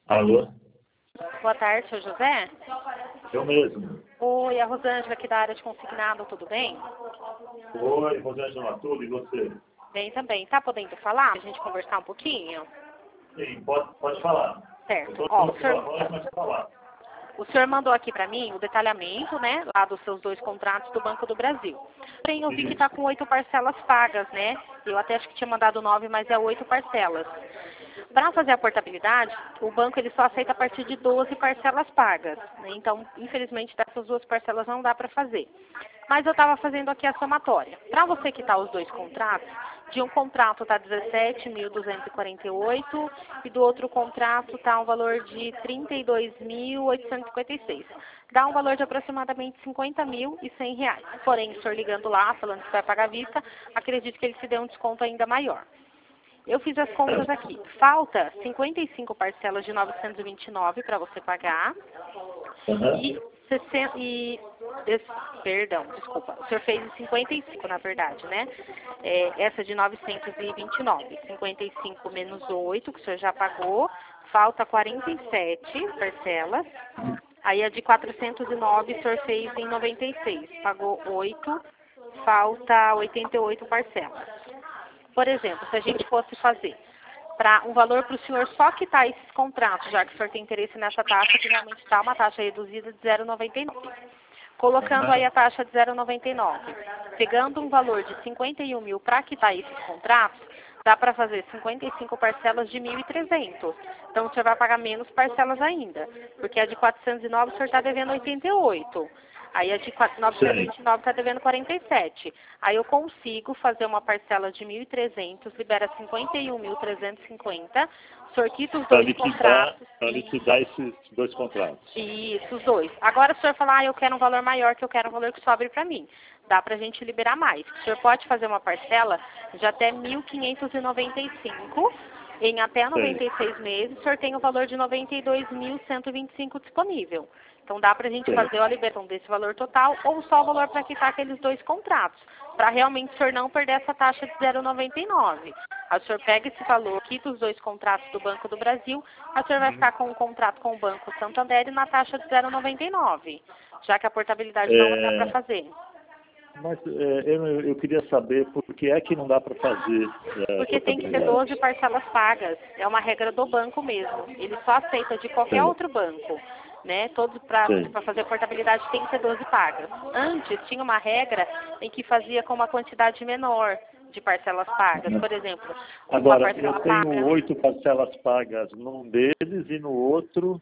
Alô? Boa tarde, seu José. Eu mesmo. Oi, a Rosângela aqui da área de consignado, tudo bem? Oi, Rosângela, tudo e você? Bem também. Tá podendo falar? A gente conversar um pouquinho? Sim, pode falar. Certo. Eu Ó, estou pela voz, mas falar. o senhor mandou aqui para mim o detalhamento, né, lá dos seus 2 contratos do Banco do Brasil. Porém, eu vi que está com 8 parcelas pagas, né? Eu até acho que tinha mandado 9, mas é 8 parcelas. Para fazer a portabilidade, o banco ele só aceita a partir de 12 parcelas pagas, né? Então, infelizmente, dessas 2 parcelas não dá para fazer. Mas eu estava fazendo aqui a somatória. Para você quitar os 2 contratos, de um contrato está 17.248 e do outro contrato está um valor de 32.856. Dá um valor de aproximadamente R$ 50.100. Porém, o senhor ligando lá, falando que vai pagar à vista, acredito que ele se dê um desconto ainda maior. Eu fiz as contas aqui. Falta 55 parcelas de 929 para você pagar. E 60 perdão, desculpa. O senhor fez 55, na verdade, né? Essa de 929. 55 menos 8, que o senhor já pagou. Falta 47 parcelas. Aí a de 409 o senhor fez em 96. Pagou 8. Falta 88 parcelas. Por exemplo, se a gente fosse fazer para um valor para o senhor só quitar esses contratos, já que o senhor tem interesse nessa taxa, que realmente está uma taxa reduzida de 0,99. Colocando aí a taxa de 0,99, pegando um valor de 51 mil para quitar esses contratos, dá para fazer 55 parcelas de 1.300. Então, o senhor vai pagar menos parcelas ainda, porque a de 409 o senhor está devendo 88. Aí a de 929 está devendo 47. Aí eu consigo fazer uma parcela de 1.300, libera 51.350, o senhor quita os 2 contratos. Para liquidar esses 2 contratos. Isso, os 2. Agora o senhor fala, eu quero um valor maior, que eu quero um valor que sobre para mim. Dá para a gente liberar mais. O senhor pode fazer uma parcela de até 1.595 em até 96 meses. O senhor tem o valor de 92.125 disponível. Então dá para a gente fazer a liberação desse valor total ou só o valor para quitar aqueles 2 contratos, para realmente o senhor não perder essa taxa de 0,99. Aí o senhor pega esse valor, quita os 2 contratos do Banco do Brasil, aí o senhor vai ficar com um contrato com o Banco Santander na taxa de 0,99, já que a portabilidade não dá para fazer. Mas eu queria saber por que é que não dá para fazer. Porque tem que ser 12 parcelas pagas. É uma regra do banco mesmo. Ele só aceita de qualquer outro banco. Né? Todos para fazer a portabilidade tem que ser 12 pagas. Antes tinha uma regra em que fazia com uma quantidade menor de parcelas pagas. Por exemplo, agora eu tenho 8 parcelas pagas num deles e no outro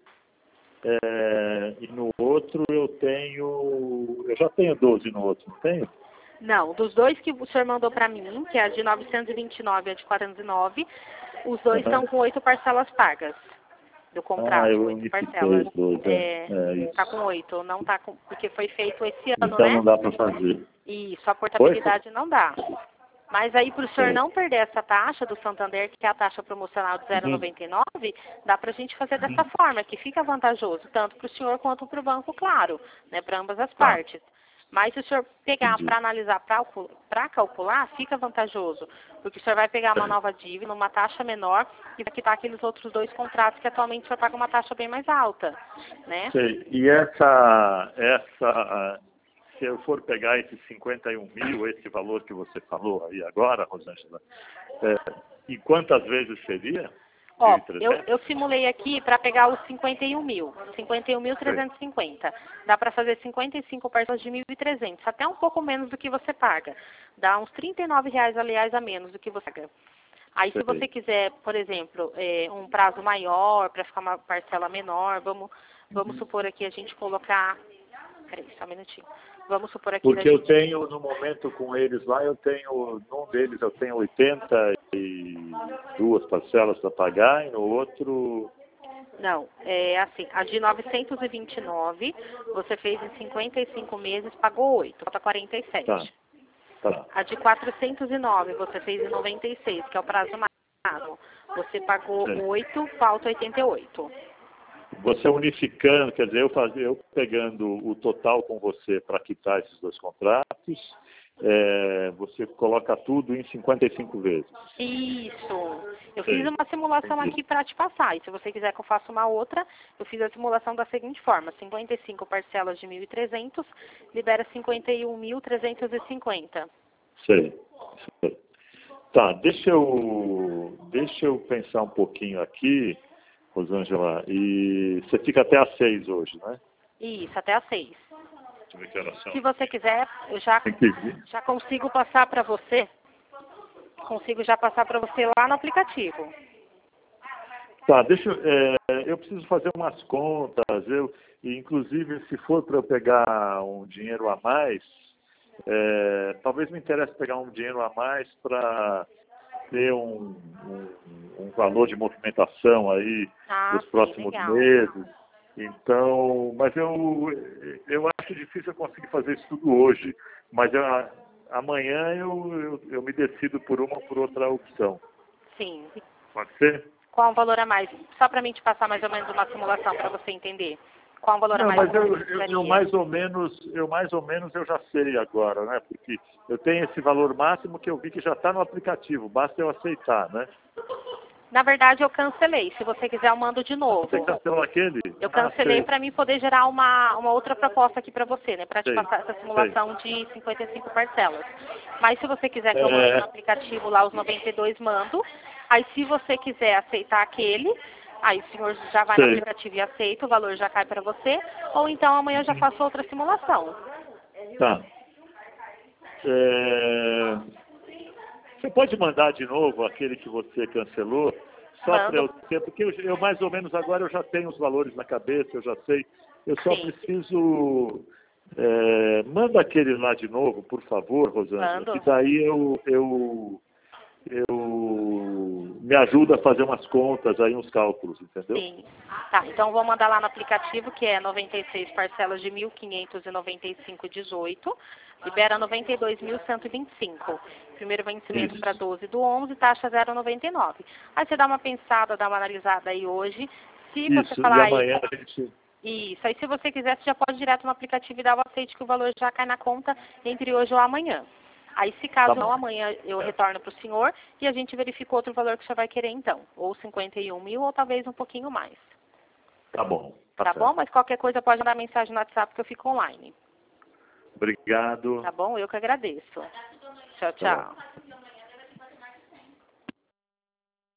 eu já tenho 12 no outro, não tenho? Não, dos 2 que o senhor mandou para mim, que é a de 929 e a de 409, os 2 estão com 8 parcelas pagas do contrato, 8 parcelas. Está com 8, não está com, porque foi feito esse ano, então, né? Não dá para fazer. Isso, a portabilidade não dá. Mas aí, para o senhor não perder essa taxa do Santander, que é a taxa promocional de 0,99, dá para a gente fazer dessa forma, que fica vantajoso, tanto para o senhor quanto para o banco, claro, né, para ambas as partes. Mas se o senhor pegar para analisar, para calcular, fica vantajoso, porque o senhor vai pegar uma nova dívida, uma taxa menor, e vai quitar aqueles outros 2 contratos que atualmente o senhor paga uma taxa bem mais alta, né? Sei. E se eu for pegar esses 51 mil, esse valor que você falou aí agora, Rosângela, e quantas vezes seria? Ó, eu simulei aqui para pegar os 51 mil, 51.350. Dá para fazer 55 parcelas de 1.300, até um pouco menos do que você paga. Dá uns R$39, aliás, a menos do que você paga. Aí, se você quiser, por exemplo, um prazo maior, para ficar uma parcela menor, vamos supor aqui a gente colocar... Peraí, só um minutinho. Vamos supor aqui... Porque eu tenho, no momento com eles lá, num deles eu tenho 82 parcelas para pagar e no outro... Não, é assim, a de 929, você fez em 55 meses, pagou 8, falta 47. Tá. A de 409, você fez em 96, que é o prazo máximo. Você pagou 8, falta 88. Você unificando, quer dizer, eu pegando o total com você para quitar esses 2 contratos você coloca tudo em 55 vezes. Isso. Eu Sim. fiz uma simulação aqui para te passar. E se você quiser que eu faça uma outra, eu fiz a simulação da seguinte forma. 55 parcelas de 1.300, libera 51.350. Sei. Tá, deixa eu pensar um pouquinho aqui, Rosângela, e você fica até às 6 hoje, né? Isso, até às 6. Deixa eu ver que horas são. Se você quiser, eu já consigo passar para você. Consigo já passar para você lá no aplicativo. Tá, eu preciso fazer umas contas, inclusive se for para eu pegar um dinheiro a mais, talvez me interesse pegar um dinheiro a mais para ter um valor de movimentação aí nos próximos meses. Então, mas eu acho difícil eu conseguir fazer isso tudo hoje, mas amanhã eu me decido por uma ou por outra opção. Sim. Pode ser? Qual o valor a mais? Só para mim te passar mais ou menos uma simulação para você entender. Qual o valor a mais? Mas eu mais ou menos eu já sei agora, né? Porque eu tenho esse valor máximo que eu vi que já está no aplicativo, basta eu aceitar, né? Na verdade, eu cancelei. Se você quiser, eu mando de novo. Você cancelou aquele? Eu cancelei para mim poder gerar uma outra proposta aqui para você, né? Para te passar essa simulação de 55 parcelas. Mas se você quiser que eu mande no aplicativo lá os 92, mando. Aí se você quiser aceitar aquele, aí o senhor já vai no aplicativo e aceita, o valor já cai para você. Ou então amanhã eu já faço outra simulação. Tá. Você pode mandar de novo aquele que você cancelou? Só para eu ter, porque eu mais ou menos agora eu já tenho os valores na cabeça, eu já sei. Eu só preciso... manda aquele lá de novo, por favor, Rosângela, que daí eu me ajuda a fazer umas contas aí, uns cálculos, entendeu? Sim. Tá, então vou mandar lá no aplicativo, que é 96 parcelas de 1.595,18. Libera 92.125. Primeiro vencimento para 12/11, taxa 0,99. Aí você dá uma pensada, dá uma analisada aí hoje. Se você falar e amanhã a gente... Isso, aí se você quiser, você já pode ir direto no aplicativo e dar o aceite que o valor já cai na conta entre hoje ou amanhã. Aí, se caso não, amanhã eu retorno para o senhor e a gente verifica outro valor que você vai querer então. Ou 51 mil ou talvez um pouquinho mais. Tá bom. Tá bom? Mas qualquer coisa pode mandar mensagem no WhatsApp que eu fico online. Obrigado. Tá bom? Eu que agradeço. Tchau, tchau.